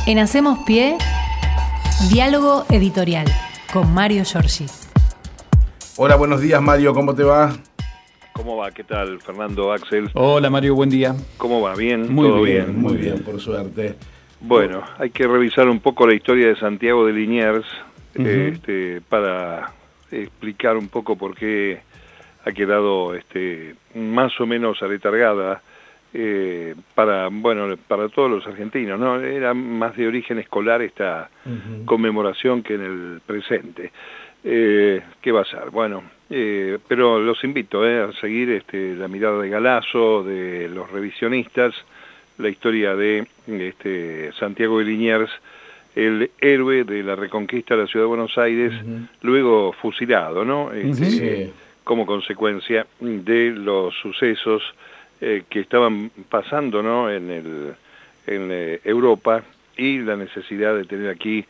En Hacemos Pie, diálogo editorial con Mario Giorgi. Hola, buenos días, Mario, ¿cómo te va? ¿Cómo va? ¿Qué tal, Fernando, Axel? Hola, Mario, buen día. ¿Cómo va? ¿Bien? Muy ¿Todo bien, Muy bien, por suerte. Bueno, hay que revisar un poco la historia de Santiago de Liniers para explicar un poco por qué ha quedado más o menos aletargada para todos los argentinos, ¿no? Era más de origen escolar esta conmemoración que en el presente. ¿Qué va a ser? Bueno, pero los invito a seguir la mirada de Galazo, de los revisionistas, la historia de Santiago de Liniers, el héroe de la reconquista de la ciudad de Buenos Aires, luego fusilado, ¿no? Como consecuencia de los sucesos que estaban pasando, ¿no? en Europa, y la necesidad de tener aquí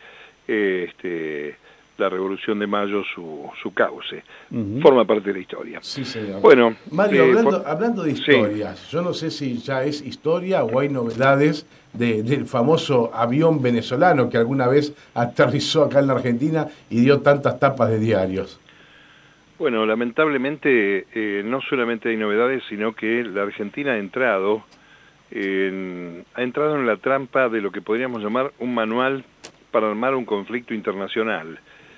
la Revolución de Mayo su cauce. Forma parte de la historia. Sí, señor. Bueno, Mario, hablando de historias, yo no sé si ya es historia o hay novedades del famoso avión venezolano que alguna vez aterrizó acá en la Argentina y dio tantas tapas de diarios. Bueno, lamentablemente no solamente hay novedades, sino que la Argentina ha entrado en la trampa de lo que podríamos llamar un manual para armar un conflicto internacional.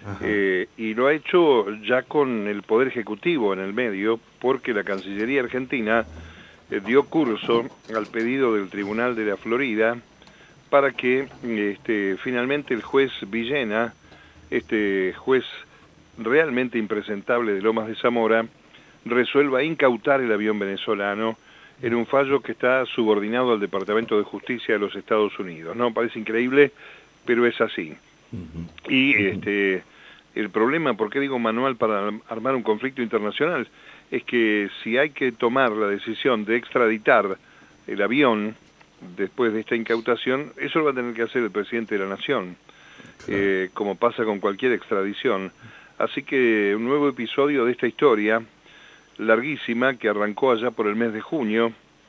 Y lo ha hecho ya con el Poder Ejecutivo en el medio, porque la Cancillería Argentina dio curso al pedido del Tribunal de la Florida para que finalmente el juez Villena, juez realmente impresentable de Lomas de Zamora, resuelva incautar el avión venezolano en un fallo que está subordinado al Departamento de Justicia de los Estados Unidos. No parece increíble, pero es así. Y el problema, ¿por qué digo manual para armar un conflicto internacional? Es que si hay que tomar la decisión de extraditar el avión después de esta incautación, eso lo va a tener que hacer el presidente de la Nación, como pasa con cualquier extradición. Así que un nuevo episodio de esta historia larguísima que arrancó allá por el mes de junio,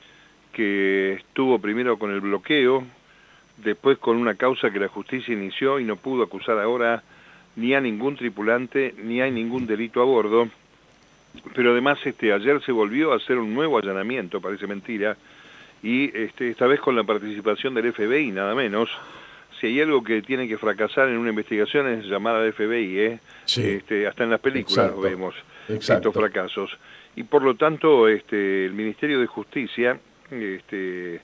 que estuvo primero con el bloqueo, después con una causa que la justicia inició y no pudo acusar ahora ni a ningún tripulante, ni hay ningún delito a bordo, pero además ayer se volvió a hacer un nuevo allanamiento, parece mentira, y esta vez con la participación del FBI, nada menos. Si hay algo que tiene que fracasar en una investigación es llamar al FBI, Sí. Hasta en las películas lo vemos, Exacto. estos fracasos. Y por lo tanto, el Ministerio de Justicia de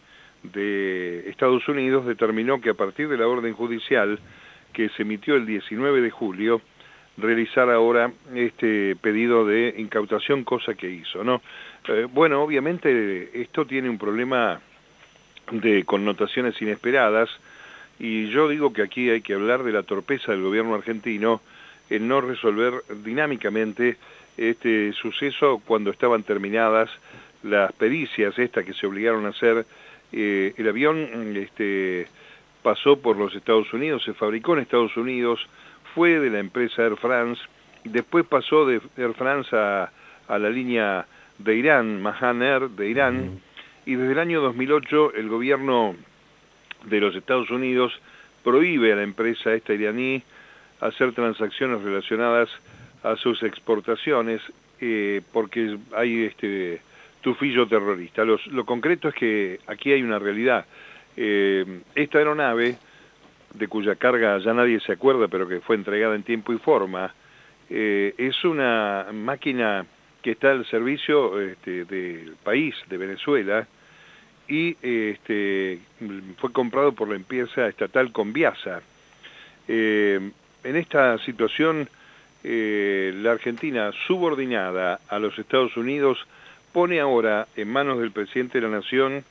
Estados Unidos determinó que a partir de la orden judicial que se emitió el 19 de julio, realizar ahora este pedido de incautación, cosa que hizo, ¿no? Bueno, obviamente esto tiene un problema de connotaciones inesperadas, y yo digo que aquí hay que hablar de la torpeza del gobierno argentino en no resolver dinámicamente este suceso cuando estaban terminadas las pericias que se obligaron a hacer. El avión pasó por los Estados Unidos, se fabricó en Estados Unidos, fue de la empresa Air France, después pasó de Air France a la línea de Irán, Mahan Air de Irán, y desde el año 2008 el gobierno de los Estados Unidos prohíbe a la empresa esta iraní hacer transacciones relacionadas a sus exportaciones porque hay tufillo terrorista. Lo concreto es que aquí hay una realidad. Esta aeronave, de cuya carga ya nadie se acuerda, pero que fue entregada en tiempo y forma, es una máquina que está al servicio del país, de Venezuela, y fue comprado por la empresa estatal Conviasa. En esta situación, la Argentina, subordinada a los Estados Unidos, pone ahora en manos del presidente de la Nación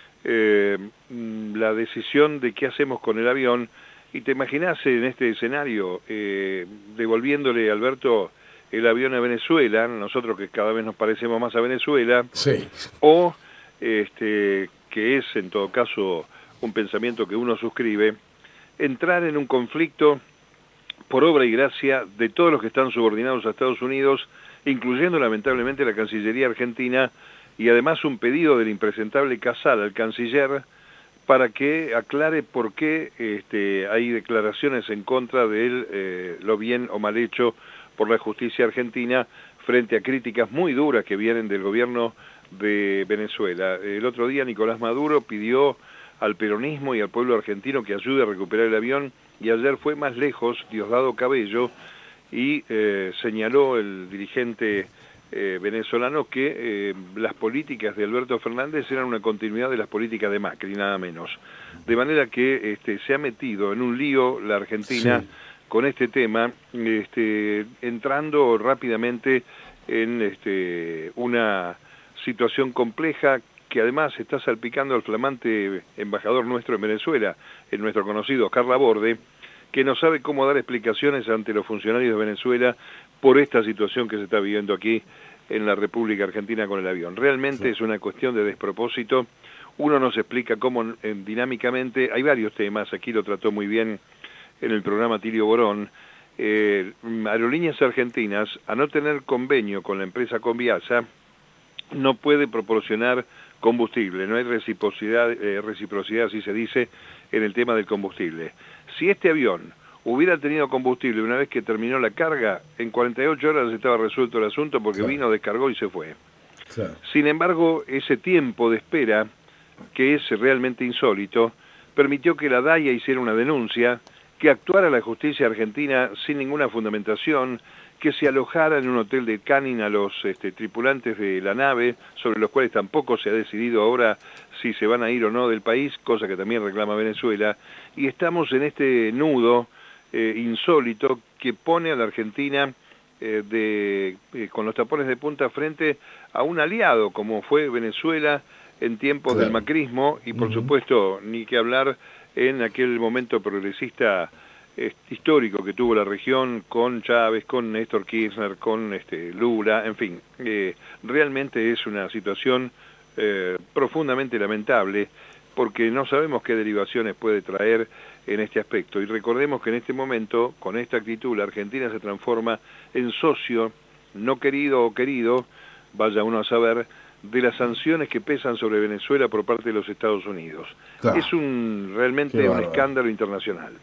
la decisión de qué hacemos con el avión. Y te imaginás en este escenario, devolviéndole, Alberto, el avión a Venezuela, nosotros que cada vez nos parecemos más a Venezuela, Sí. o que es en todo caso un pensamiento que uno suscribe, entrar en un conflicto por obra y gracia de todos los que están subordinados a Estados Unidos, incluyendo lamentablemente la Cancillería Argentina, y además un pedido del impresentable Casal al canciller para que aclare por qué hay declaraciones en contra de él, lo bien o mal hecho por la justicia argentina, frente a críticas muy duras que vienen del gobierno de Venezuela. El otro día Nicolás Maduro pidió al peronismo y al pueblo argentino que ayude a recuperar el avión, y ayer fue más lejos Diosdado Cabello y señaló el dirigente venezolano que las políticas de Alberto Fernández eran una continuidad de las políticas de Macri, nada menos. De manera que se ha metido en un lío la Argentina, sí, con este tema, entrando rápidamente en una situación compleja que además está salpicando al flamante embajador nuestro en Venezuela, el nuestro conocido Oscar Laborde, que no sabe cómo dar explicaciones ante los funcionarios de Venezuela por esta situación que se está viviendo aquí en la República Argentina con el avión. Realmente sí, es una cuestión de despropósito. Uno no se explica cómo dinámicamente, hay varios temas, aquí lo trató muy bien en el programa Tilio Borón. Aerolíneas Argentinas, a no tener convenio con la empresa Conviasa, no puede proporcionar combustible, no hay reciprocidad, así se dice, en el tema del combustible. Si este avión hubiera tenido combustible una vez que terminó la carga, en 48 horas estaba resuelto el asunto, porque claro, vino, descargó y se fue. Claro. Sin embargo, ese tiempo de espera, que es realmente insólito, permitió que la DAIA hiciera una denuncia, que actuara la justicia argentina sin ninguna fundamentación, que se alojara en un hotel de Canning a los tripulantes de la nave, sobre los cuales tampoco se ha decidido ahora si se van a ir o no del país, cosa que también reclama Venezuela, y estamos en este nudo insólito que pone a la Argentina con los tapones de punta frente a un aliado, como fue Venezuela en tiempos claro, del macrismo, y por supuesto, ni que hablar en aquel momento progresista histórico que tuvo la región con Chávez, con Néstor Kirchner, con Lula, en fin, realmente es una situación profundamente lamentable, porque no sabemos qué derivaciones puede traer en este aspecto. Y recordemos que en este momento, con esta actitud, la Argentina se transforma en socio, no querido o querido, vaya uno a saber, de las sanciones que pesan sobre Venezuela por parte de los Estados Unidos. Claro. Es realmente un escándalo internacional.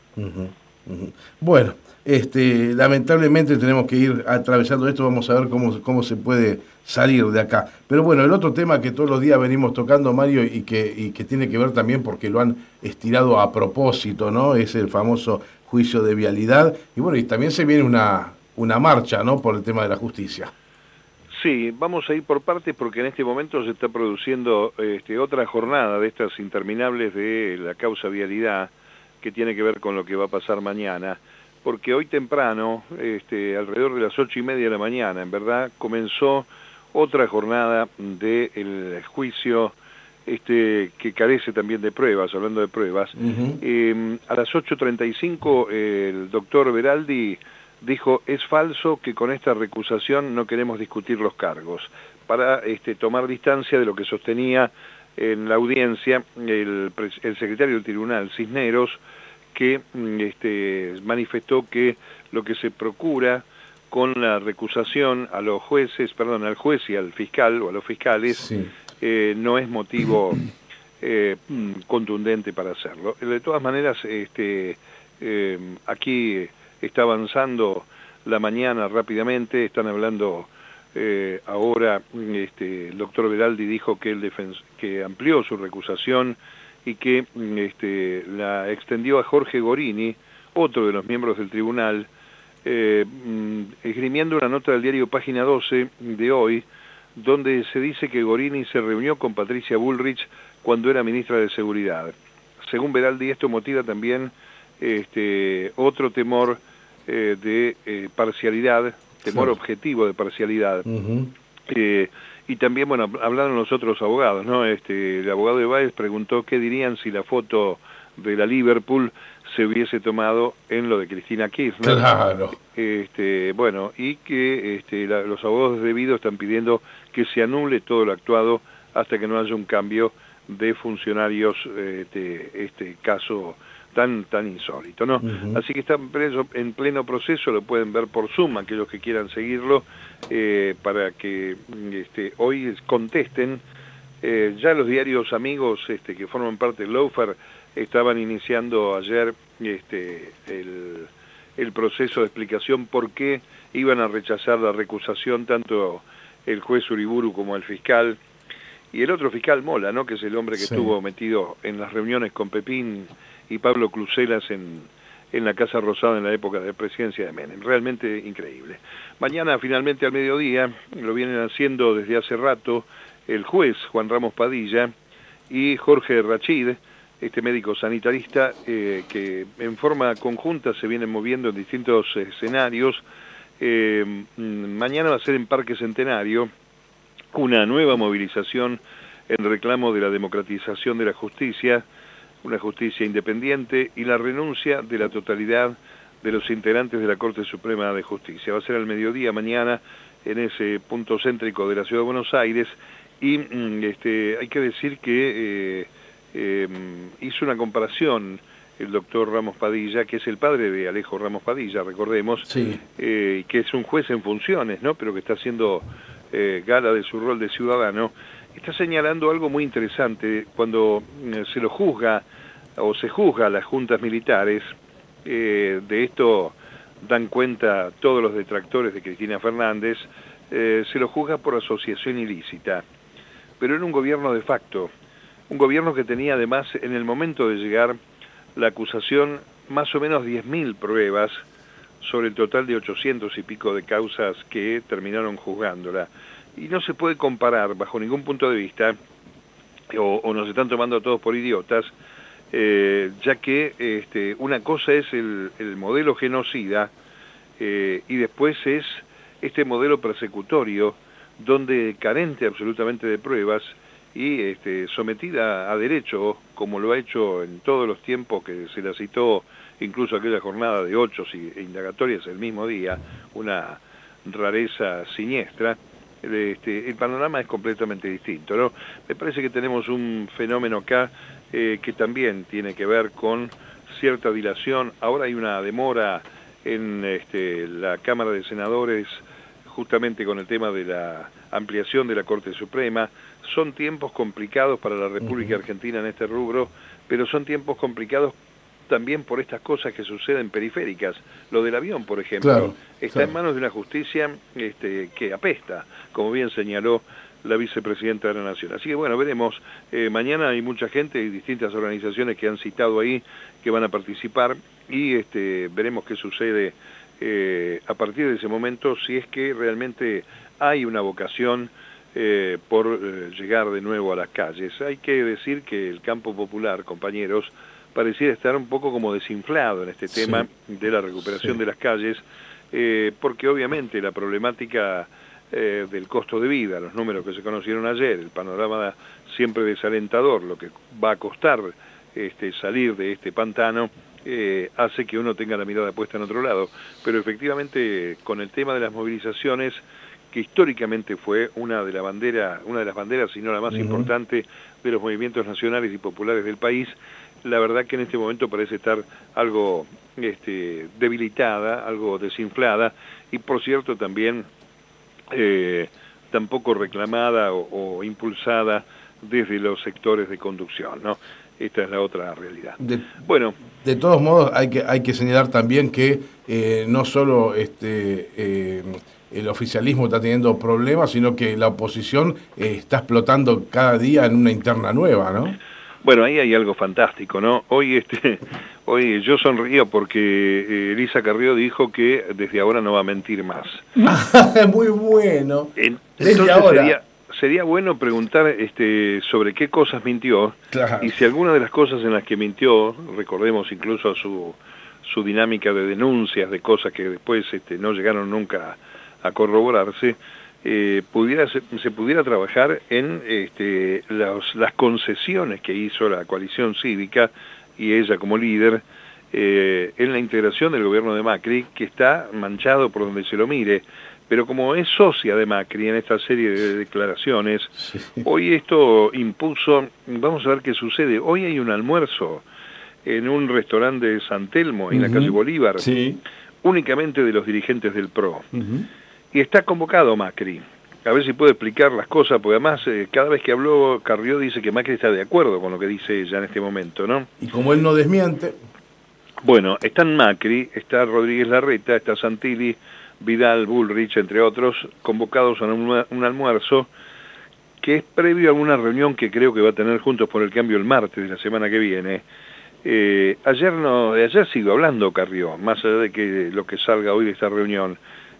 Bueno, lamentablemente tenemos que ir atravesando esto, vamos a ver cómo se puede salir de acá. Pero bueno, el otro tema que todos los días venimos tocando, Mario, y que tiene que ver también porque lo han estirado a propósito, ¿no? Es el famoso juicio de vialidad. Y bueno, y también se viene una marcha, ¿no? Por el tema de la justicia. Sí, vamos a ir por partes porque en este momento se está produciendo otra jornada de estas interminables de la causa vialidad, que tiene que ver con lo que va a pasar mañana, porque hoy temprano, alrededor de las 8:30 de la mañana, en verdad, comenzó otra jornada del juicio que carece también de pruebas, hablando de pruebas. A las 8:35 el doctor Veraldi dijo: es falso que con esta recusación no queremos discutir los cargos, para tomar distancia de lo que sostenía en la audiencia el secretario del tribunal, Cisneros, que manifestó que lo que se procura con la recusación a los jueces, al juez y al fiscal o a los fiscales, sí, no es motivo contundente para hacerlo. De todas maneras, aquí está avanzando la mañana rápidamente, están hablando ahora, el doctor Veraldi dijo que que amplió su recusación y que la extendió a Jorge Gorini, otro de los miembros del tribunal, esgrimiendo una nota del diario Página 12 de hoy, donde se dice que Gorini se reunió con Patricia Bullrich cuando era ministra de Seguridad. Según Veraldi, esto motiva también otro temor de parcialidad, temor sí, objetivo de parcialidad. Y también, bueno, hablaron los otros abogados, ¿no? El abogado de Báez preguntó qué dirían si la foto de la Liverpool se hubiese tomado en lo de Cristina Kirchner. Claro. Bueno, y que los abogados debidos están pidiendo que se anule todo lo actuado hasta que no haya un cambio de funcionarios este caso tan insólito, ¿no? Así que está en pleno proceso, lo pueden ver por Zoom, aquellos que quieran seguirlo, para que hoy contesten Ya los diarios amigos que forman parte del Lawfare estaban iniciando ayer el proceso de explicación por qué iban a rechazar la recusación tanto el juez Uriburu como el fiscal y el otro fiscal Mola, ¿no? Que es el hombre que estuvo metido en las reuniones con Pepín y Pablo Cluselas en la Casa Rosada en la época de presidencia de Menem. Realmente increíble. Mañana, finalmente al mediodía, lo vienen haciendo desde hace rato el juez Juan Ramos Padilla y Jorge Rachid, este médico sanitarista, que en forma conjunta se vienen moviendo en distintos escenarios. Mañana va a ser en Parque Centenario una nueva movilización en reclamo de la democratización de la justicia, una justicia independiente y la renuncia de la totalidad de los integrantes de la Corte Suprema de Justicia. Va a ser al mediodía mañana en ese punto céntrico de la Ciudad de Buenos Aires y hay que decir que hizo una comparación el doctor Ramos Padilla, que es el padre de Alejo Ramos Padilla, recordemos, que es un juez en funciones, ¿no? Pero que está haciendo gala de su rol de ciudadano. Está señalando algo muy interesante cuando se lo juzga o se juzga a las juntas militares. De esto dan cuenta todos los detractores de Cristina Fernández. Se lo juzga por asociación ilícita, pero era un gobierno de facto, un gobierno que tenía además en el momento de llegar la acusación más o menos 10.000 pruebas sobre el total de 800 y pico de causas que terminaron juzgándola. Y no se puede comparar bajo ningún punto de vista, o nos están tomando a todos por idiotas, ya que una cosa es el modelo genocida y después es este modelo persecutorio, donde carente absolutamente de pruebas y sometida a derecho, como lo ha hecho en todos los tiempos que se la citó, incluso aquella jornada de 8 indagatorias el mismo día, una rareza siniestra. El panorama es completamente distinto, ¿no? Me parece que tenemos un fenómeno acá que también tiene que ver con cierta dilación. Ahora hay una demora en la Cámara de Senadores justamente con el tema de la ampliación de la Corte Suprema. Son tiempos complicados para la República Argentina en este rubro, pero son tiempos complicados también por estas cosas que suceden periféricas. Lo del avión, por ejemplo, está en manos de una justicia que apesta, como bien señaló la vicepresidenta de la Nación. Así que bueno, veremos. Mañana hay mucha gente y distintas organizaciones que han citado ahí, que van a participar, y veremos qué sucede a partir de ese momento, si es que realmente hay una vocación por llegar de nuevo a las calles. Hay que decir que el campo popular, compañeros, pareciera estar un poco como desinflado en este tema de la recuperación de las calles, porque obviamente la problemática del costo de vida, los números que se conocieron ayer, el panorama siempre desalentador, lo que va a costar salir de este pantano, hace que uno tenga la mirada puesta en otro lado. Pero efectivamente, con el tema de las movilizaciones, que históricamente fue una de las banderas, si no la más importante, de los movimientos nacionales y populares del país, la verdad que en este momento parece estar algo debilitada, algo desinflada, y por cierto también tampoco reclamada o impulsada desde los sectores de conducción, ¿no? Esta es la otra realidad. Bueno, de todos modos hay que señalar también que no solo el oficialismo está teniendo problemas, sino que la oposición está explotando cada día en una interna nueva, ¿no? Bueno, ahí hay algo fantástico, ¿no? Hoy yo sonrío porque Elisa Carrió dijo que desde ahora no va a mentir más. Muy bueno. Entonces ahora sería bueno preguntar sobre qué cosas mintió, y si alguna de las cosas en las que mintió, recordemos incluso su dinámica de denuncias de cosas que después no llegaron nunca a corroborarse, se pudiera trabajar en las concesiones que hizo la coalición cívica y ella como líder en la integración del gobierno de Macri, que está manchado por donde se lo mire. Pero como es socia de Macri en esta serie de declaraciones, hoy esto impuso, vamos a ver qué sucede. Hoy hay un almuerzo en un restaurante de San Telmo, en la calle Bolívar, únicamente de los dirigentes del PRO. Y está convocado Macri. a ver si puede explicar las cosas, porque además cada vez que habló Carrió dice que Macri está de acuerdo con lo que dice ella en este momento, ¿no? Y como él no desmiente... Bueno, están Macri, está Rodríguez Larreta, está Santilli, Vidal, Bullrich, entre otros, convocados a un almuerzo que es previo a una reunión que creo que va a tener Juntos por el Cambio el martes de la semana que viene. Ayer sigo hablando Carrió, más allá de que lo que salga hoy de esta reunión.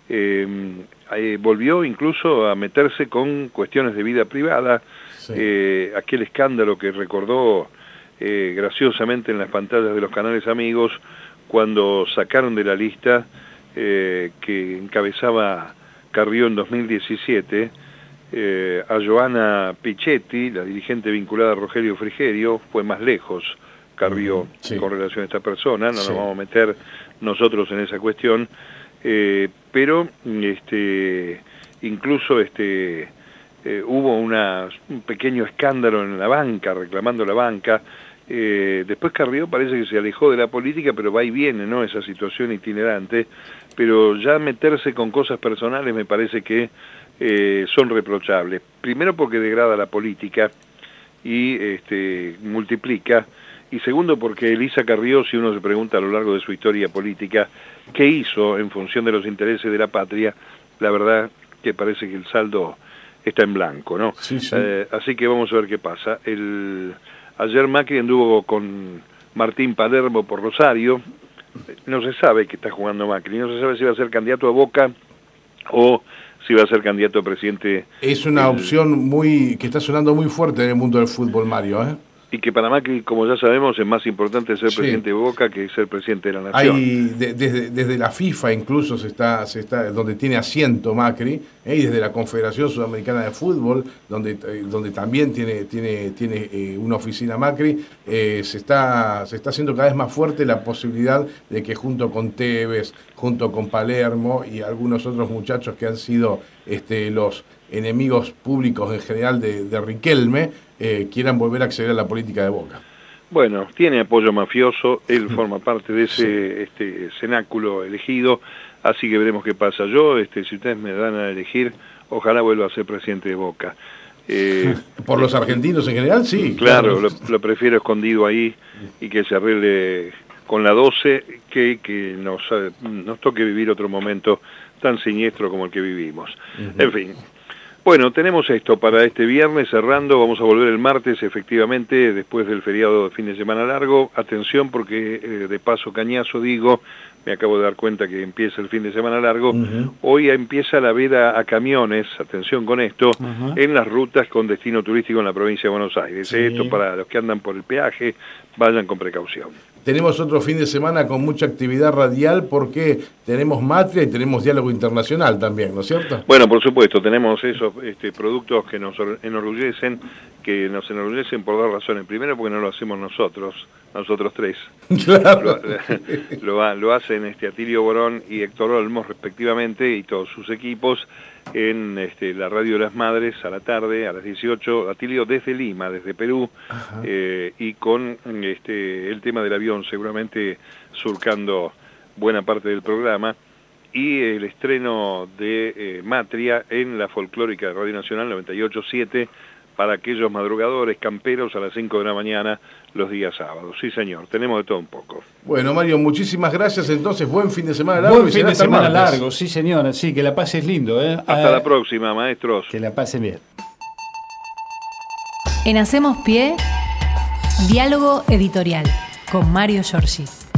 Volvió incluso a meterse con cuestiones de vida privada, sí. Aquel escándalo que recordó graciosamente en las pantallas de los canales amigos cuando sacaron de la lista que encabezaba Carrió en 2017 a Joana Pichetti, la dirigente vinculada a Rogelio Frigerio. Fue más lejos Carrió sí. con relación a esta persona, no sí. nos vamos a meter nosotros en esa cuestión, pero incluso hubo un pequeño escándalo en la banca, reclamando la banca. Después Carrió parece que se alejó de la política, pero va y viene, ¿no? Esa situación itinerante, pero ya meterse con cosas personales me parece que son reprochables. Primero porque degrada la política y multiplica, y segundo porque Elisa Carrió, si uno se pregunta a lo largo de su historia política qué hizo en función de los intereses de la patria, la verdad que parece que el saldo está en blanco, ¿no? Sí, sí. Así que vamos a ver qué pasa. Ayer Macri anduvo con Martín Palermo por Rosario. No se sabe que está jugando Macri, no se sabe si va a ser candidato a Boca o si va a ser candidato a presidente. Es una opción que está sonando muy fuerte en el mundo del fútbol, Mario, ¿eh? Y que para Macri, como ya sabemos, es más importante ser presidente de Boca que ser presidente de la Nación. Desde la FIFA incluso se está donde tiene asiento Macri, y desde la Confederación Sudamericana de Fútbol, donde también tiene una oficina Macri, se está haciendo cada vez más fuerte la posibilidad de que junto con Tevez, junto con Palermo y algunos otros muchachos que han sido los enemigos públicos en general de Riquelme, quieran volver a acceder a la política de Boca. Bueno, tiene apoyo mafioso, él forma parte de ese cenáculo elegido, así que veremos qué pasa. Yo, si ustedes me dan a elegir, ojalá vuelva a ser presidente de Boca. ¿Por los argentinos en general? Sí. Claro, lo prefiero escondido ahí y que se arregle con la 12, que nos toque vivir otro momento tan siniestro como el que vivimos. En fin. Bueno, tenemos esto para este viernes, cerrando, vamos a volver el martes, efectivamente, después del feriado de fin de semana largo. Atención porque, de paso cañazo digo, me acabo de dar cuenta que empieza el fin de semana largo, hoy empieza la veda a camiones, atención con esto, en las rutas con destino turístico en la provincia de Buenos Aires. Sí. Esto para los que andan por el peaje, vayan con precaución. Tenemos otro fin de semana con mucha actividad radial porque tenemos Matria y tenemos Diálogo Internacional también, ¿no es cierto? Bueno, por supuesto, tenemos esos productos que nos enorgullecen por dos razones. Primero, porque no lo hacemos nosotros tres. Claro. Lo hacen Atilio Borón y Héctor Olmos, respectivamente, y todos sus equipos, en la Radio de las Madres a la tarde, a las 18, Atilio desde Lima, desde Perú, y con el tema del avión seguramente surcando buena parte del programa, y el estreno de Matria en la folclórica de Radio Nacional 98.7 para aquellos madrugadores camperos a las 5 de la mañana los días sábados. Sí, señor, tenemos de todo un poco. Bueno, Mario, muchísimas gracias. Entonces, buen fin de semana largo. Buen fin de semana largo, sí, señor. Sí, que la pases lindo, ¿eh? Hasta la próxima, maestros. Que la pasen bien. En Hacemos Pie, Diálogo Editorial, con Mario Giorgi.